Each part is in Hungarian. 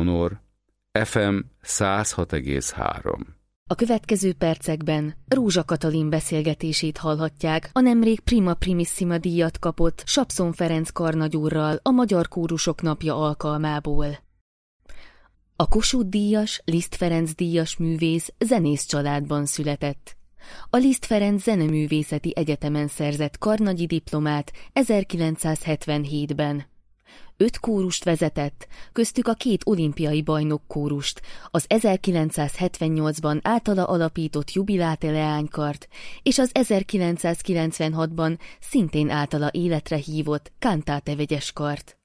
Eleonor, FM 106,3. A következő percekben Rózsa Katalin beszélgetését hallhatják a nemrég Prima Primissima díjat kapott Sapszon Ferenc karnagyúrral a Magyar Kórusok Napja alkalmából. A Kossuth-díjas, Liszt Ferenc díjas művész zenész családban született. A Liszt Ferenc Zeneművészeti Egyetemen szerzett karnagyi diplomát 1977-ben. 5 kórust vezetett, köztük a 2 olimpiai bajnok kórust, az 1978-ban általa alapított Jubilate leánykart, és az 1996-ban szintén általa életre hívott Cantate vegyes kart.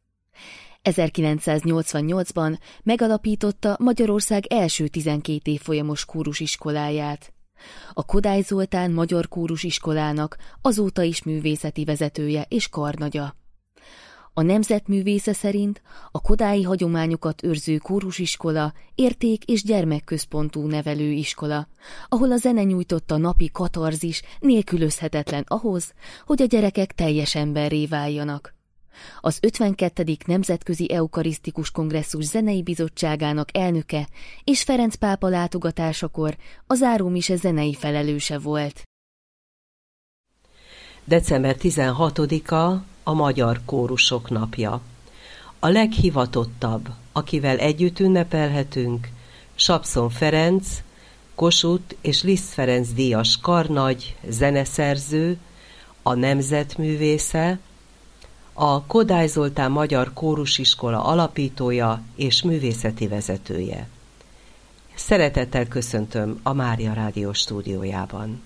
1988-ban megalapította Magyarország első 12 évfolyamos kórusiskoláját. A Kodály Zoltán Magyar Kórusiskolának azóta is művészeti vezetője és karnagya. A nemzetművésze szerint a kodályi hagyományokat őrző kórusiskola érték- és gyermekközpontú nevelőiskola, ahol a zene nyújtotta napi katarzis nélkülözhetetlen ahhoz, hogy a gyerekek teljes emberré váljanak. Az 52. Nemzetközi Eukarisztikus Kongresszus Zenei Bizottságának elnöke és Ferenc pápa látogatásakor a zárómise zenei felelőse volt. December 16-a a Magyar Kórusok Napja. A leghivatottabb, akivel együtt ünnepelhetünk, Sapszon Ferenc, Kossuth és Liszt Ferenc díjas karnagy, zeneszerző, a nemzetművésze, a Kodály Zoltán Magyar Kórusiskola alapítója és művészeti vezetője. Szeretettel köszöntöm a Mária Rádió stúdiójában.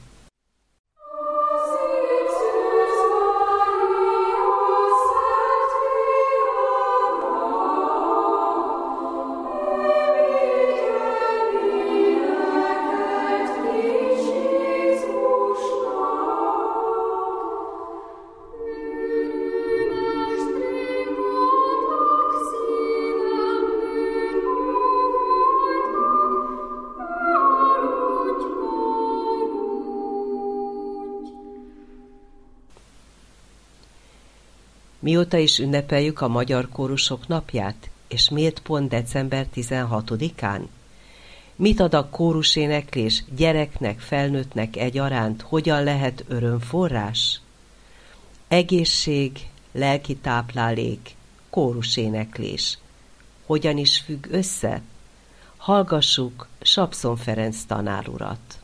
Mióta is ünnepeljük a Magyar Kórusok Napját, és miért pont december 16-án? Mit ad a kóruséneklés gyereknek, felnőttnek egyaránt, hogyan lehet örömforrás? Egészség, lelki táplálék, kóruséneklés. Hogyan is függ össze? Hallgassuk Sapszon Ferenc tanárurat.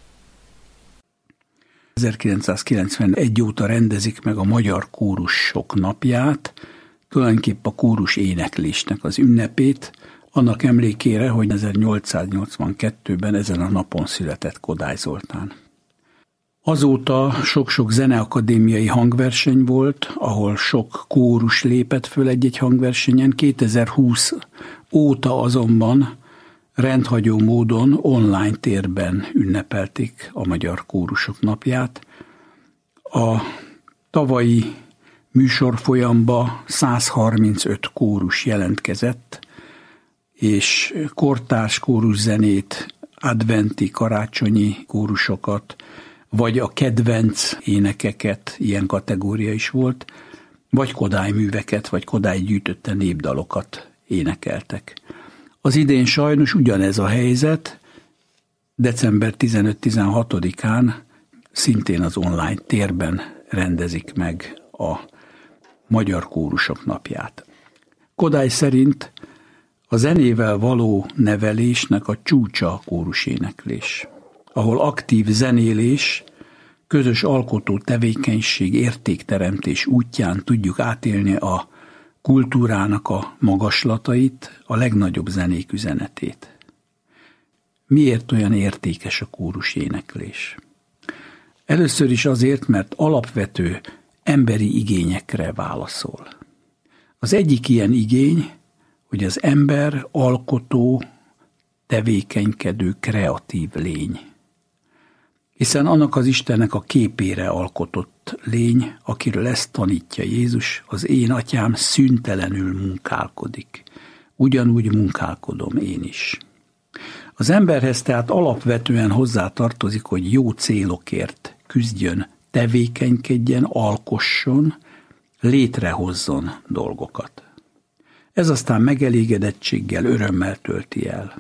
1991 óta rendezik meg a Magyar Kórusok Napját, tulajdonképp a kórus éneklésnek az ünnepét, annak emlékére, hogy 1882-ben ezen a napon született Kodály Zoltán. Azóta sok-sok zeneakadémiai hangverseny volt, ahol sok kórus lépett föl egy-egy hangversenyen. 2020 óta azonban rendhagyó módon online térben ünnepelték a Magyar Kórusok Napját. A tavalyi műsorfolyamba 135 kórus jelentkezett, és kortárs kóruszenét, adventi, karácsonyi kórusokat, vagy a kedvenc énekeket, ilyen kategória is volt, vagy Kodály műveket, vagy Kodály gyűjtötte népdalokat énekeltek. Az idén sajnos ugyanez a helyzet, december 15-16-án szintén az online térben rendezik meg a Magyar Kórusok Napját. Kodály szerint a zenével való nevelésnek a csúcsa a kóruséneklés, ahol aktív zenélés, közös alkotó tevékenység, értékteremtés útján tudjuk átélni a kultúrának a magaslatait, a legnagyobb zenék üzenetét. Miért olyan értékes a kóruséneklés? Először is azért, mert alapvető emberi igényekre válaszol. Az egyik ilyen igény, hogy az ember alkotó, tevékenykedő, kreatív lény. Hiszen annak az Istennek a képére alkotott lény, akiről ezt tanítja Jézus, az én atyám szüntelenül munkálkodik. Ugyanúgy munkálkodom én is. Az emberhez tehát alapvetően hozzátartozik, hogy jó célokért küzdjön, tevékenykedjen, alkosson, létrehozzon dolgokat. Ez aztán megelégedettséggel, örömmel tölti el.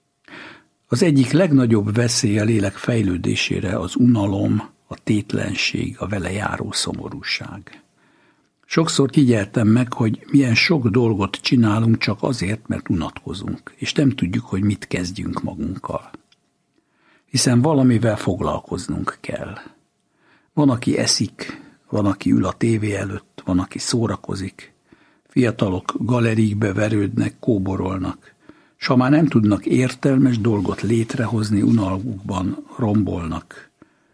Az egyik legnagyobb veszély a lélek fejlődésére az unalom, a tétlenség, a vele járó szomorúság. Sokszor figyeltem meg, hogy milyen sok dolgot csinálunk csak azért, mert unatkozunk, és nem tudjuk, hogy mit kezdjünk magunkkal. Hiszen valamivel foglalkoznunk kell. Van, aki eszik, van, aki ül a tévé előtt, van, aki szórakozik, fiatalok galeríkbe verődnek, kóborolnak, s ha már nem tudnak értelmes dolgot létrehozni, unalmukban rombolnak.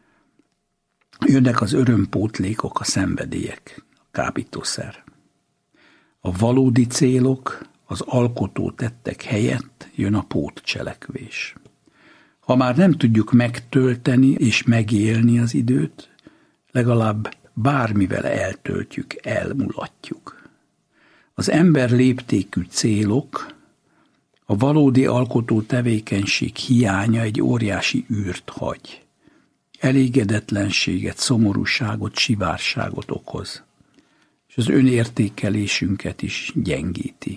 Jönnek az örömpótlékok, a szenvedélyek, a kábítószer. A valódi célok, az alkotó tettek helyett jön a pótcselekvés. Ha már nem tudjuk megtölteni és megélni az időt, legalább bármivel eltöltjük, elmulatjuk. Az ember léptékű célok, a valódi alkotó tevékenység hiánya egy óriási űrt hagy. Elégedetlenséget, szomorúságot, sivárságot okoz, és az önértékelésünket is gyengíti.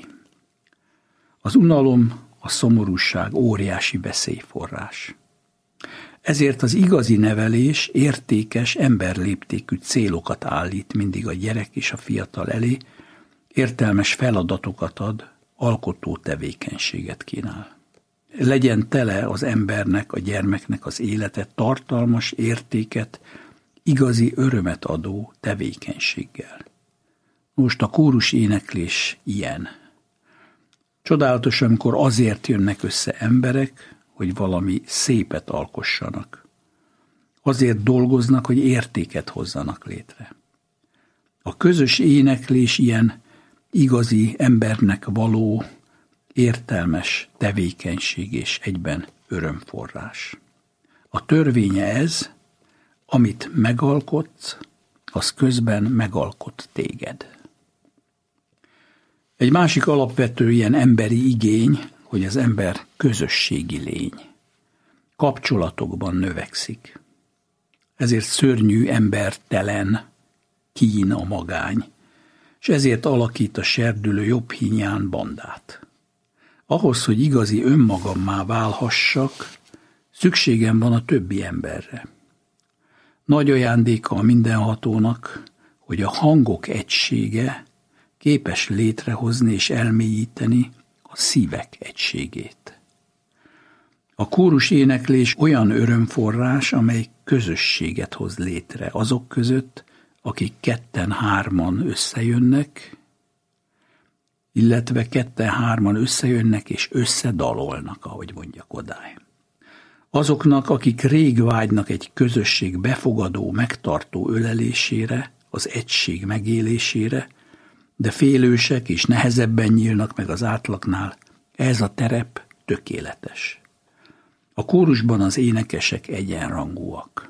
Az unalom, a szomorúság óriási veszélyforrás. Ezért az igazi nevelés értékes, emberléptékű célokat állít mindig a gyerek és a fiatal elé, értelmes feladatokat ad, alkotó tevékenységet kínál. Legyen tele az embernek, a gyermeknek az élete tartalmas értéket, igazi örömet adó tevékenységgel. Most a kórus éneklés ilyen. Csodálatos, amikor azért jönnek össze emberek, hogy valami szépet alkossanak. Azért dolgoznak, hogy értéket hozzanak létre. A közös éneklés ilyen igazi embernek való, értelmes tevékenység és egyben örömforrás. A törvénye ez, amit megalkotsz, az közben megalkot téged. Egy másik alapvető ilyen emberi igény, hogy az ember közösségi lény. Kapcsolatokban növekszik. Ezért szörnyű, embertelen, kín a magány, és ezért alakít a serdülő jobb hínyán bandát. Ahhoz, hogy igazi önmagammá válhassak, szükségem van a többi emberre. Nagy ajándéka a mindenhatónak, hogy a hangok egysége képes létrehozni és elmélyíteni a szívek egységét. A kórus éneklés olyan örömforrás, amely közösséget hoz létre azok között, akik ketten-hárman összejönnek, illetve ketten-hárman összejönnek és összedalolnak, ahogy mondja Kodály. Azoknak, akik rég vágynak egy közösség befogadó, megtartó ölelésére, az egység megélésére, de félősek és nehezebben nyílnak meg az átlagnál, ez a terep tökéletes. A kórusban az énekesek egyenrangúak.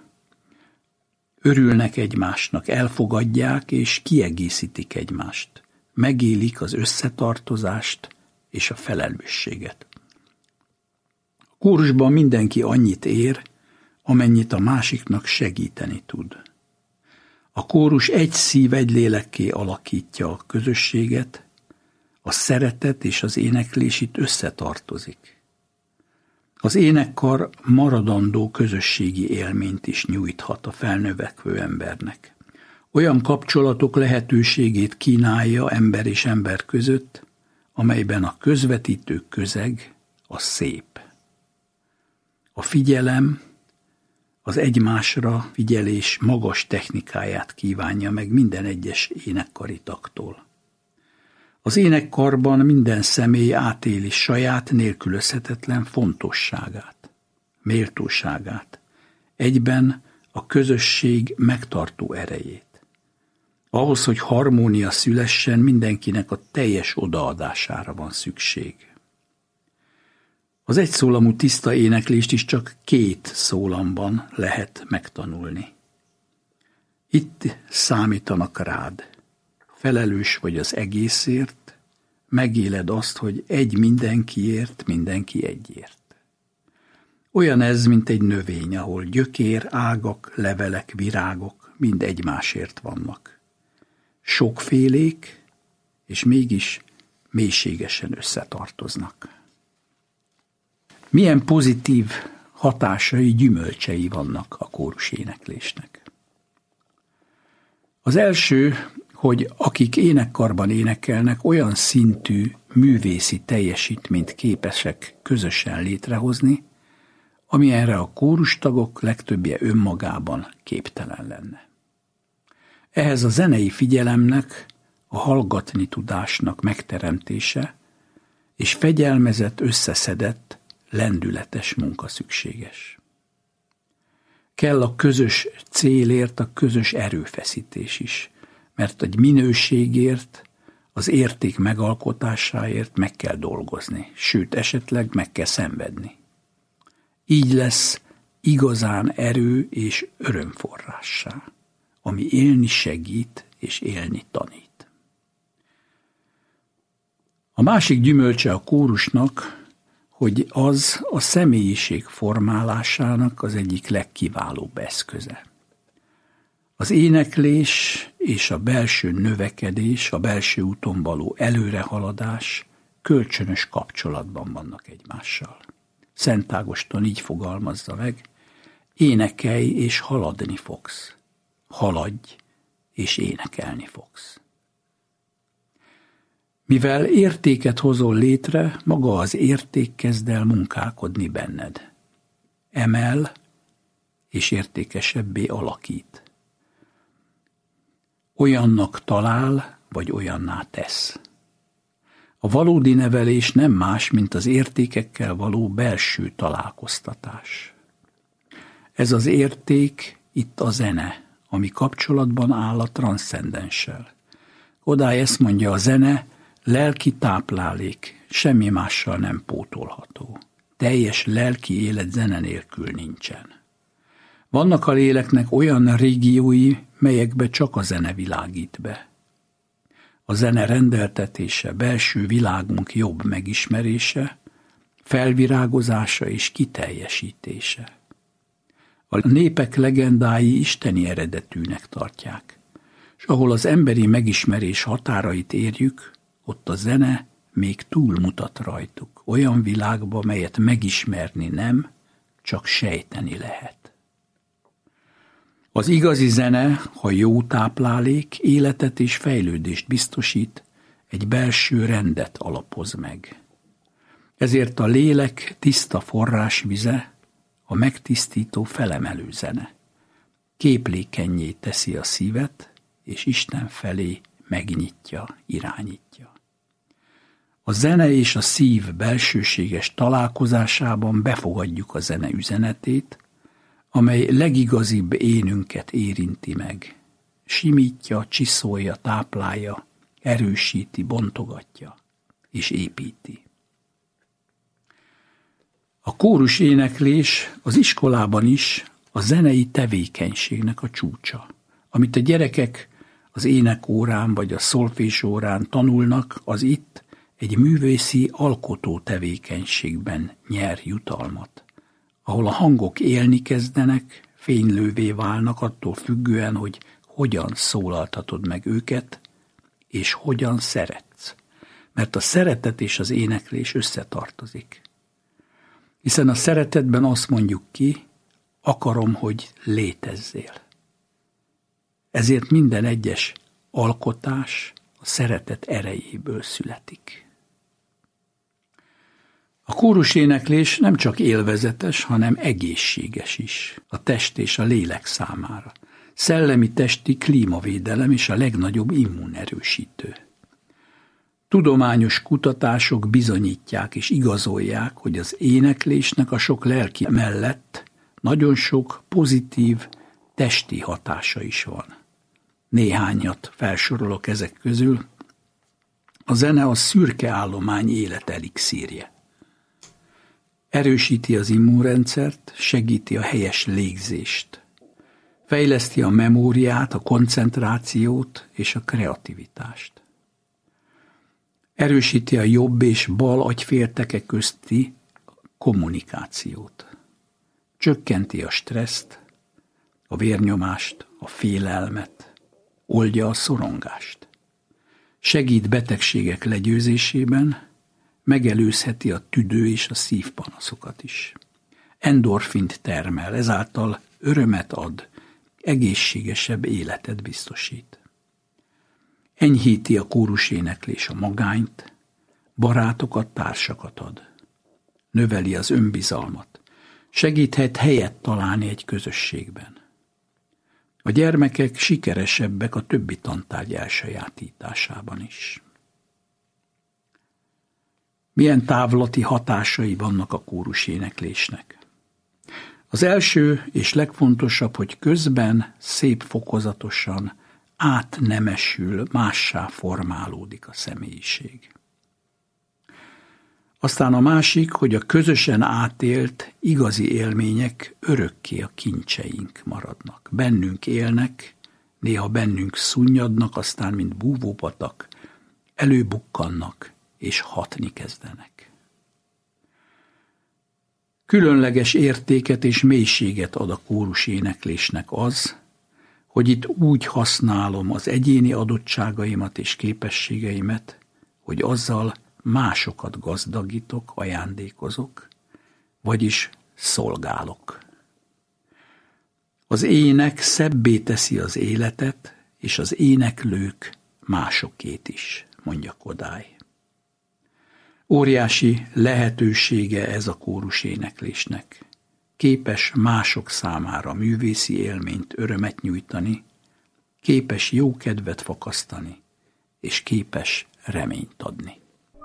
Örülnek egymásnak, elfogadják és kiegészítik egymást. Megélik az összetartozást és a felelősséget. A kórusban mindenki annyit ér, amennyit a másiknak segíteni tud. A kórus egy szív, egy lélekké alakítja a közösséget, a szeretet és az éneklés itt összetartozik. Az énekkar maradandó közösségi élményt is nyújthat a felnövekvő embernek. Olyan kapcsolatok lehetőségét kínálja ember és ember között, amelyben a közvetítő közeg a szép. A figyelem, az egymásra figyelés magas technikáját kívánja meg minden egyes énekkari taktól. Az énekkarban minden személy átéli saját nélkülözhetetlen fontosságát, méltóságát, egyben a közösség megtartó erejét. Ahhoz, hogy harmónia szülessen, mindenkinek a teljes odaadására van szükség. Az egyszólamú tiszta éneklést is csak 2 szólamban lehet megtanulni. Itt számítanak rád. Felelős vagy az egészért, megéled azt, hogy egy mindenkiért, mindenki egyért. Olyan ez, mint egy növény, ahol gyökér, ágak, levelek, virágok mind egymásért vannak. Sokfélék, és mégis mélységesen összetartoznak. Milyen pozitív hatásai, gyümölcsei vannak a kóruséneklésnek? Az első, hogy akik énekkarban énekelnek, olyan szintű művészi teljesítményt képesek közösen létrehozni, amilyenre a kórustagok legtöbbje önmagában képtelen lenne. Ehhez a zenei figyelemnek, a hallgatni tudásnak megteremtése és fegyelmezett, összeszedett, lendületes munka szükséges. Kell a közös célért a közös erőfeszítés is, mert egy minőségért, az érték megalkotásáért meg kell dolgozni, sőt, esetleg meg kell szenvedni. Így lesz igazán erő és örömforrássá, ami élni segít és élni tanít. A másik gyümölcse a kórusnak, hogy az a személyiség formálásának az egyik legkiválóbb eszköze. Az éneklés és a belső növekedés, a belső úton való előrehaladás kölcsönös kapcsolatban vannak egymással. Szent Ágoston így fogalmazza meg: énekelj és haladni fogsz, haladj és énekelni fogsz. Mivel értéket hozol létre, maga az érték kezd el munkálkodni benned. Emel és értékesebbé alakít. Olyannak talál, vagy olyanná tesz. A valódi nevelés nem más, mint az értékekkel való belső találkoztatás. Ez az érték itt a zene, ami kapcsolatban áll a transzcendenssel. Kodály ezt mondja, a zene lelki táplálék, semmi mással nem pótolható. Teljes lelki élet zene nélkül nincsen. Vannak a léleknek olyan régiói, melyekbe csak a zene világít be. A zene rendeltetése, belső világunk jobb megismerése, felvirágozása és kiteljesítése. A népek legendái isteni eredetűnek tartják, és ahol az emberi megismerés határait érjük, ott a zene még túlmutat rajtuk, olyan világba, melyet megismerni nem, csak sejteni lehet. Az igazi zene, ha jó táplálék, életet és fejlődést biztosít, egy belső rendet alapoz meg. Ezért a lélek tiszta forrásvize, a megtisztító felemelő zene. Képlékennyé teszi a szívet, és Isten felé megnyitja, irányítja. A zene és a szív belsőséges találkozásában befogadjuk a zene üzenetét, amely legigazibb énünket érinti meg. Simítja, csiszolja, táplálja, erősíti, bontogatja és építi. A kórus éneklés az iskolában is a zenei tevékenységnek a csúcsa. Amit a gyerekek az énekórán vagy a szolfésórán tanulnak, az itt egy művészi alkotó tevékenységben nyer jutalmat, ahol a hangok élni kezdenek, fénylővé válnak attól függően, hogy hogyan szólaltatod meg őket, és hogyan szeretsz. Mert a szeretet és az éneklés összetartozik. Hiszen a szeretetben azt mondjuk ki, akarom, hogy létezzél. Ezért minden egyes alkotás a szeretet erejéből születik. A kóruséneklés nem csak élvezetes, hanem egészséges is a test és a lélek számára. Szellemi testi klímavédelem és a legnagyobb immunerősítő. Tudományos kutatások bizonyítják és igazolják, hogy az éneklésnek a sok lelki mellett nagyon sok pozitív testi hatása is van. Néhányat felsorolok ezek közül. A zene a szürke állomány élet elixírje. Erősíti az immunrendszert, segíti a helyes légzést. Fejleszti a memóriát, a koncentrációt és a kreativitást. Erősíti a jobb és bal agyféltekek közti kommunikációt. Csökkenti a stresszt, a vérnyomást, a félelmet, oldja a szorongást. segít betegségek legyőzésében, megelőzheti a tüdő és a szívpanaszokat is. Endorfint termel, ezáltal örömet ad, egészségesebb életet biztosít. Enyhíti a kóruséneklés a magányt, barátokat, társakat ad. Növeli az önbizalmat, segíthet helyet találni egy közösségben. A gyermekek sikeresebbek a többi tantárgy elsajátításában is. Milyen távlati hatásai vannak a kóruséneklésnek? Az első és legfontosabb, hogy közben szép fokozatosan átnemesül, mássá formálódik a személyiség. Aztán a másik, hogy a közösen átélt igazi élmények örökké a kincseink maradnak. Bennünk élnek, néha bennünk szunnyadnak, aztán mint búvópatak, előbukkannak és hatni kezdenek. Különleges értéket és mélységet ad a kóruséneklésnek az, hogy itt úgy használom az egyéni adottságaimat és képességeimet, hogy azzal másokat gazdagítok, ajándékozok, vagyis szolgálok. Az ének szebbé teszi az életet, és az éneklők másokét is, mondja Kodály. Óriási lehetősége ez a kóruséneklésnek. Képes mások számára művészi élményt, örömet nyújtani, képes jó kedvet fakasztani, és képes reményt adni.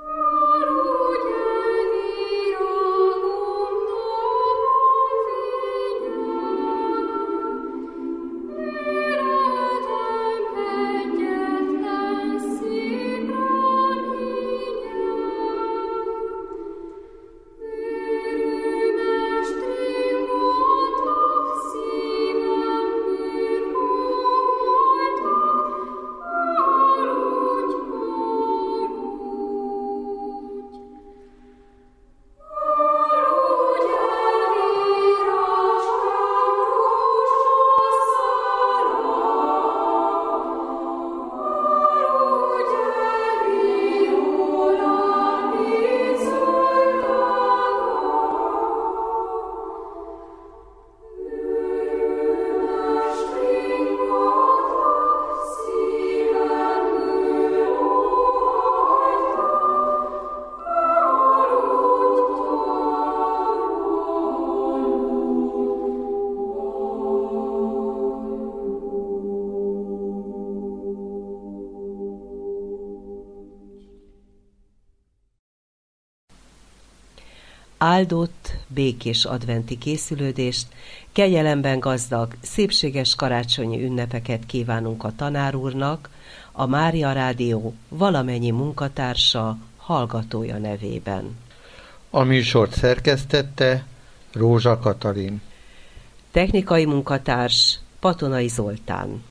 Áldott, békés adventi készülődést, kegyelemben gazdag, szépséges karácsonyi ünnepeket kívánunk a tanár úrnak, a Mária Rádió valamennyi munkatársa, hallgatója nevében. A műsort szerkesztette Rózsa Katalin. Technikai munkatárs Patonai Zoltán.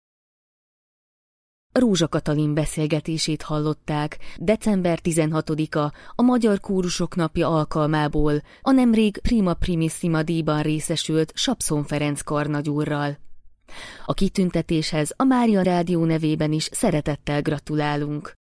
Rózsa Katalin beszélgetését hallották december 16-a a Magyar Kórusok Napja alkalmából a nemrég Prima Primissima díjban részesült Sapszon Ferenc karnagyúrral. A kitüntetéshez a Mária Rádió nevében is szeretettel gratulálunk.